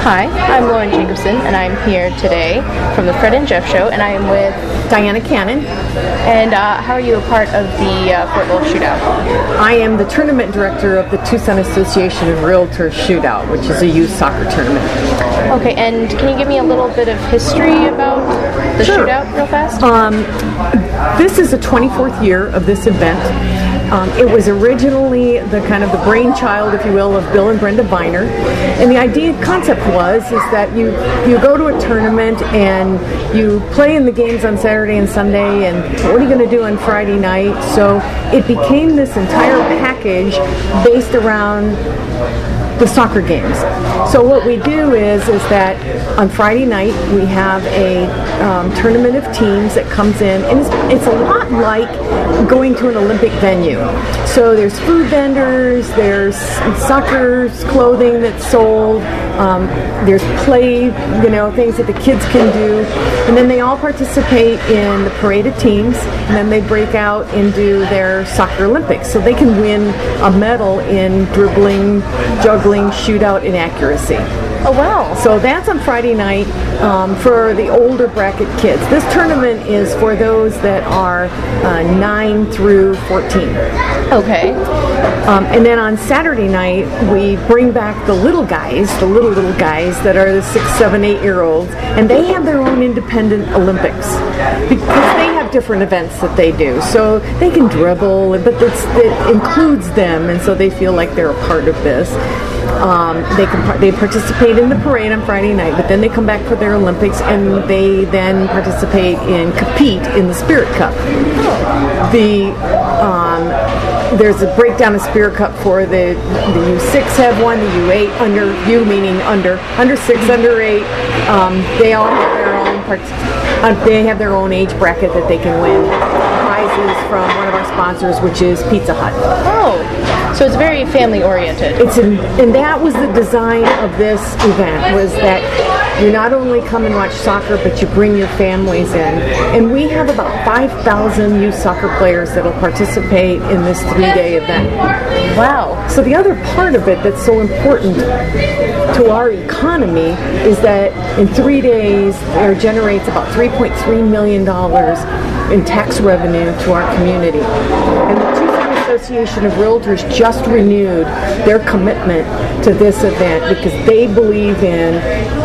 Hi, I'm Lauren Jacobson, and I'm here today from the Fred and Jeff Show, and I am with Diana Cannon. And how are you a part of the Fort Lowell Shootout? I am the tournament director of the Tucson Association of Realtors Shootout, which is a youth soccer tournament. Okay, and can you give me a little bit of history about the shootout real fast? This is the 24th year of this event. It was originally the brainchild, if you will, of Bill and Brenda Viner. And the concept is that you go to a tournament and you play in the games on Saturday and Sunday, and what are you going to do on Friday night? So it became this entire package based around the soccer games. So what we do is that on Friday night we have a tournament of teams that comes in, and it's a lot like going to an Olympic venue. So there's food vendors, there's soccer clothing that's sold, there's play, things that the kids can do, and then they all participate in the parade of teams, and then they break out and do their soccer Olympics. So they can win a medal in dribbling, juggling, shootout, and accuracy. Oh, wow. So that's on Friday night for the older bracket kids. This tournament is for those that are 9 through 14. Okay. And then on Saturday night, we bring back the little guys that are the 6, 7, 8-year-olds, and they have their own independent Olympics because they have different events that they do. So they can dribble, but it includes them, and so they feel like they're a part of this. They participate in the parade on Friday night, but then they come back for their Olympics, and they then compete in the Spirit Cup. There's a breakdown of Spirit Cup for the U6 have one, the U8 under under 6, under 8. They all have their own they have their own age bracket that they can win prizes from one of our sponsors, which is Pizza Hut. Oh, so it's very family oriented. And that was the design of this event, was that you not only come and watch soccer, but you bring your families in. And we have about 5,000 youth soccer players that will participate in this 3-day event. Wow. So the other part of it that's so important to our economy is that in 3 days, it generates about $3.3 million in tax revenue to our community. And the Tucson Association of Realtors just renewed their commitment to this event because they believe in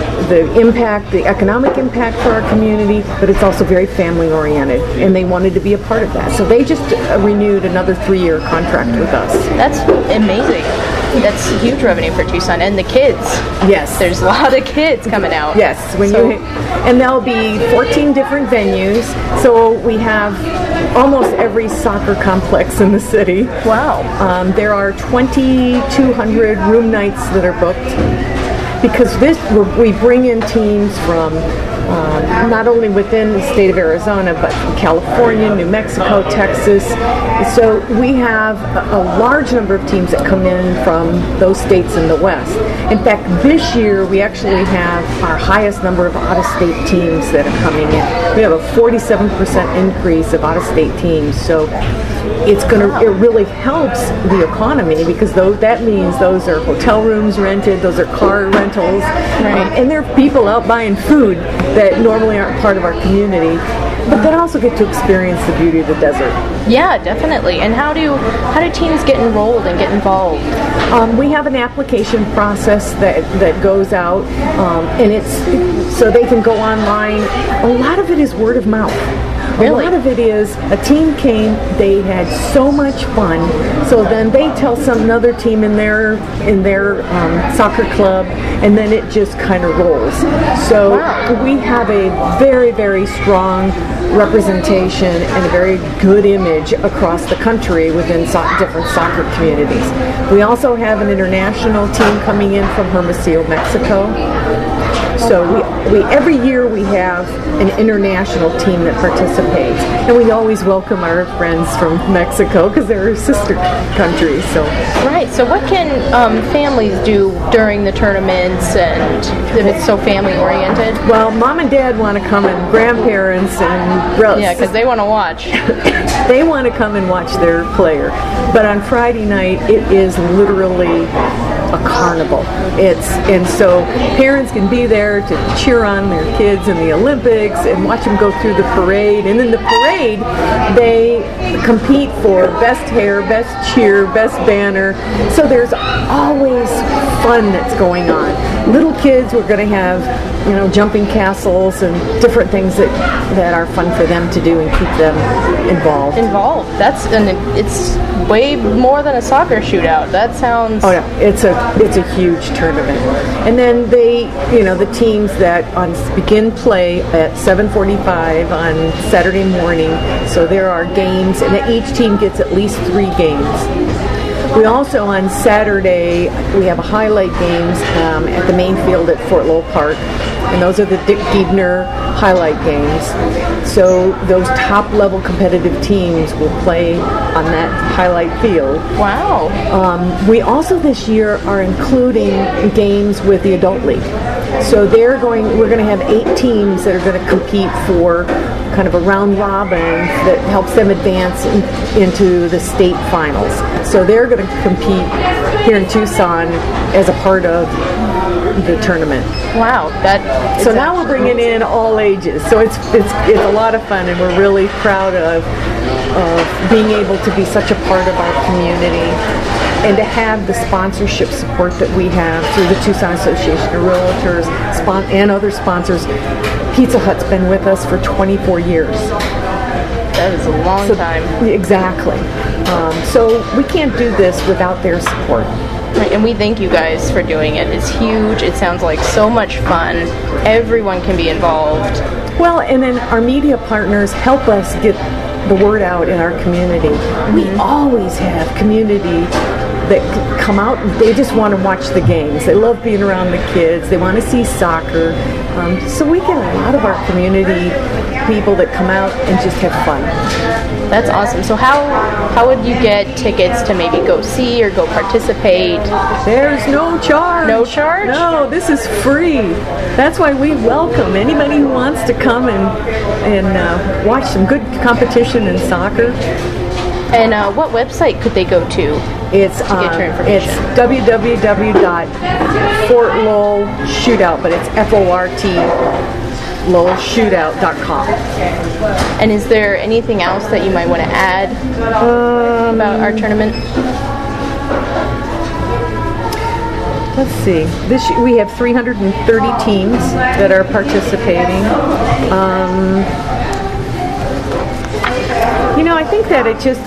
the economic impact for our community, but it's also very family oriented, and they wanted to be a part of that. So they just renewed another 3-year contract with us. That's amazing. That's huge revenue for Tucson, and the kids. Yes, there's a lot of kids coming out. Yes, and there'll be 14 different venues. So we have almost every soccer complex in the city. Wow. There are 2,200 room nights that are booked. Because we bring in teams from not only within the state of Arizona, but from California, New Mexico, Texas. So we have a large number of teams that come in from those states in the West. In fact, this year we actually have our highest number of out-of-state teams that are coming in. We have a 47% increase of out-of-state teams. So it really helps the economy because that means those are hotel rooms rented, those are car rentals, right. And there are people out buying food that normally aren't part of our community, but that also get to experience the beauty of the desert. Yeah, definitely. And how do teams get enrolled and get involved? We have an application process that goes out, and it's so they can go online. A lot of it is word of mouth. Really? A lot of it is a team came, they had so much fun, so then they tell another team in their soccer club, and then it just kind of rolls. So we have a very, very strong representation and a very good image across the country within different soccer communities. We also have an international team coming in from Hermosillo, Mexico. So we every year we have an international team that participates, and we always welcome our friends from Mexico because they're sister countries. So right. So what can families do during the tournaments, and if it's so family oriented? Well, mom and dad want to come, and grandparents and relatives. Yeah, because they want to watch. They want to come and watch their player. But on Friday night, it is literally a carnival. And so parents can be there to cheer on their kids in the Olympics and watch them go through the parade. And in the parade, they compete for best hair, best cheer, best banner. So there's always fun that's going on. Little kids, we're going to have, jumping castles and different things that are fun for them to do and keep them involved. It's way more than a soccer shootout. That sounds... Oh, yeah. It's a huge tournament. And then the teams that begin play at 7:45 on Saturday morning. So there are games, and each team gets at least 3 games. We also, on Saturday, we have highlight games at the main field at Fort Lowell Park, and those are the Dick Giebner highlight games. So those top-level competitive teams will play on that highlight field. Wow. We also this year are including games with the Adult League. So we're going to have 8 teams that are going to compete for kind of a round robin that helps them advance into the state finals. So they're going to compete here in Tucson as a part of the tournament. Wow, so now we're bringing in all ages. So it's a lot of fun, and we're really proud of being able to be such a part of our community and to have the sponsorship support that we have through the Tucson Association of Realtors and other sponsors. Pizza Hut's been with us for 24 years. That is a long time. Exactly. So we can't do this without their support. Right, and we thank you guys for doing it. It's huge. It sounds like so much fun. Everyone can be involved. Well, and then our media partners help us get the word out in our community. We always have community that come out and they just want to watch the games. They love being around the kids. They want to see soccer. So we get a lot of our community people that come out and just have fun. That's awesome. So how would you get tickets to maybe go see or go participate? There's no charge. No charge? No, this is free. That's why we welcome anybody who wants to come and watch some good competition in soccer. And what website could they go to get your information? It's www.fortlowellshootout, but it's FORT lowellshootout.com. And is there anything else that you might want to add about our tournament? Let's see. We have 330 teams that are participating. I think that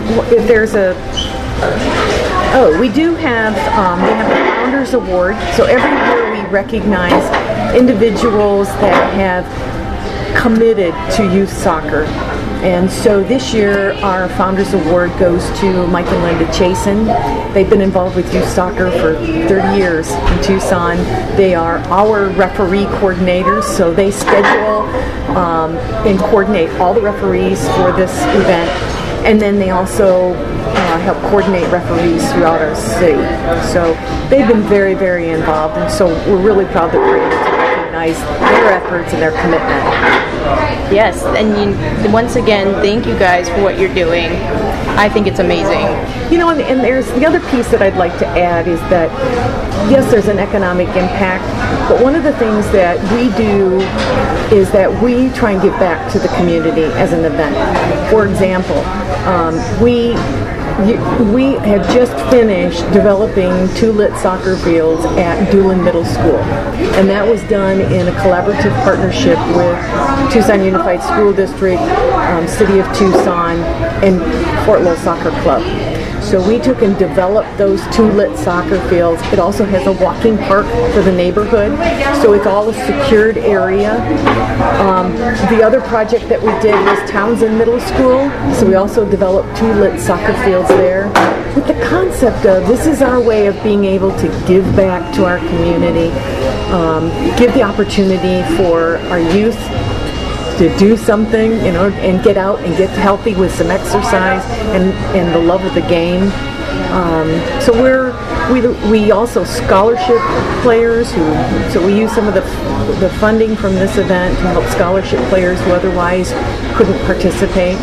we do have, we have the Founders Award. So every year we recognize individuals that have committed to youth soccer. And so this year our Founders Award goes to Mike and Linda Chasen. They've been involved with youth soccer for 30 years in Tucson. They are our referee coordinators, so they schedule and coordinate all the referees for this event. And then they also help coordinate referees throughout our city. So they've been very, very involved, and so we're really proud that we're able to recognize their efforts and their commitment. Yes, and once again, thank you guys for what you're doing. I think it's amazing. And there's the other piece that I'd like to add is that, yes, there's an economic impact, but one of the things that we do is that we try and give back to the community as an event. For example, we have just finished developing 2 lit soccer fields at Doolin Middle School, and that was done in a collaborative partnership with Tucson Unified School District, City of Tucson, and Fort Lowell Soccer Club. So we took and developed those 2 lit soccer fields. It also has a walking park for the neighborhood, so it's all a secured area. The other project that we did was Townsend Middle School, so we also developed 2 lit soccer fields there with the concept of this is our way of being able to give back to our community, give the opportunity for our youth to do something, and get out and get healthy with some exercise and the love of the game. So we also scholarship players so we use some of the funding from this event to help scholarship players who otherwise couldn't participate.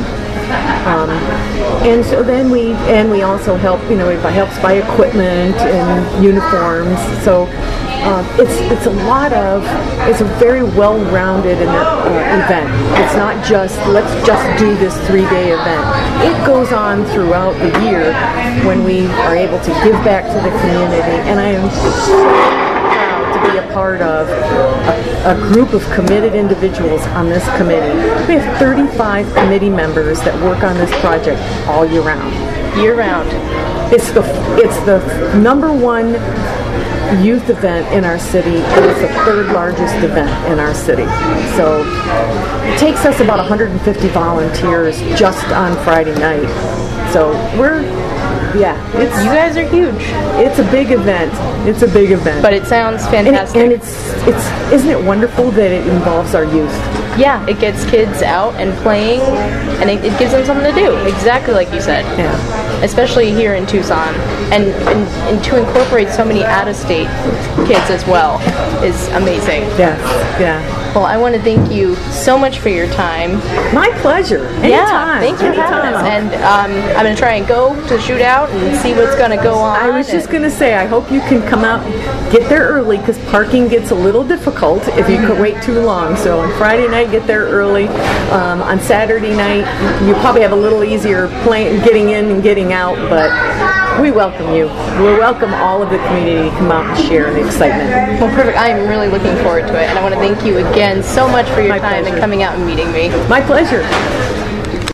And so then we also help, everybody helps buy equipment and uniforms. So it's a very well-rounded event. It's not just, let's just do this 3-day event. It goes on throughout the year when we are able to give back to the community. And I am so proud to be a part of a group of committed individuals on this committee. We have 35 committee members that work on this project all year round. Year round. It's the number one youth event in our city, and it's the third largest event in our city. So it takes us about 150 volunteers just on Friday night. So you guys are huge. It's a big event. It's a big event. But it sounds fantastic. And isn't it wonderful that it involves our youth? Yeah, it gets kids out and playing, and it gives them something to do. Exactly like you said. Yeah. Especially here in Tucson, and to incorporate so many out-of-state kids as well is amazing. Yes. Yeah. Well, I want to thank you so much for your time. My pleasure. Anytime. Yeah, thanks for having us. And I'm going to try and go to the shootout and see what's going to go on. I was just going to say, I hope you can come out, get there early, because parking gets a little difficult if you could wait too long. So on Friday night, get there early. On Saturday night, you probably have a little easier getting in and getting out, but we welcome you. We welcome all of the community to come out and share the excitement. Well, perfect. I am really looking forward to it, and I want to thank you again so much for your time and coming out and meeting me. My pleasure.